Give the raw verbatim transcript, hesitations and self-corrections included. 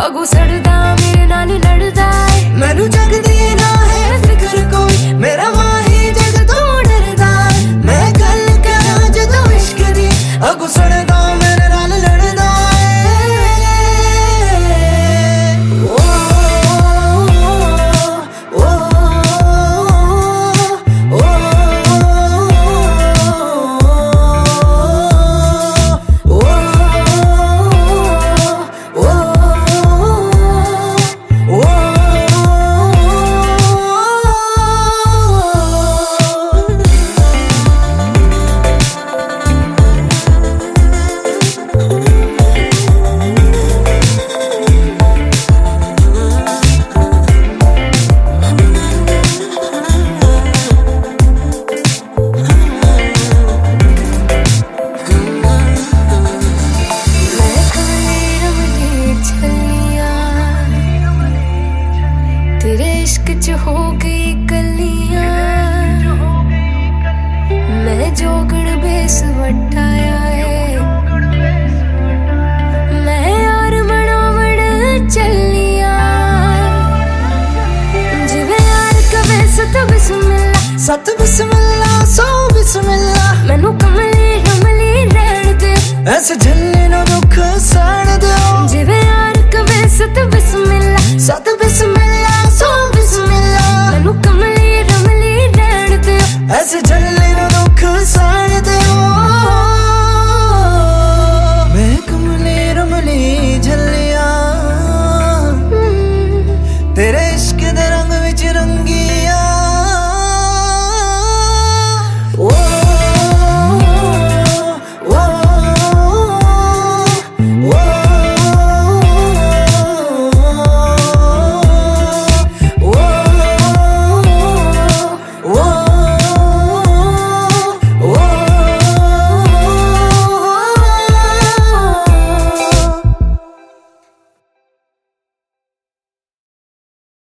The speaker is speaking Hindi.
अगू सड़दा मेरे नाल लड़दा है, मैनू जगदी ना है फिक्र कोई, मेरा माही जग तो डरदा है। मैं गल करा जदों इश्क दी, अगू सड़दा मेरे नाल लड़दा है। ओ ओ ओ हो गई कलियां, मैं जोगड़ बेस वटाया है, मैं यार मनावड़ चलिया जिवे यार कवे सत बिस्मिल्ला, सत बिस्मिल्ला सौ बिस्मिल्ला। मैनू कमली कमली रहन दे, ऐसे झल्ले ना दुख सड़ दो, जिवे यार कवे सत बिस्मिल्ला, सत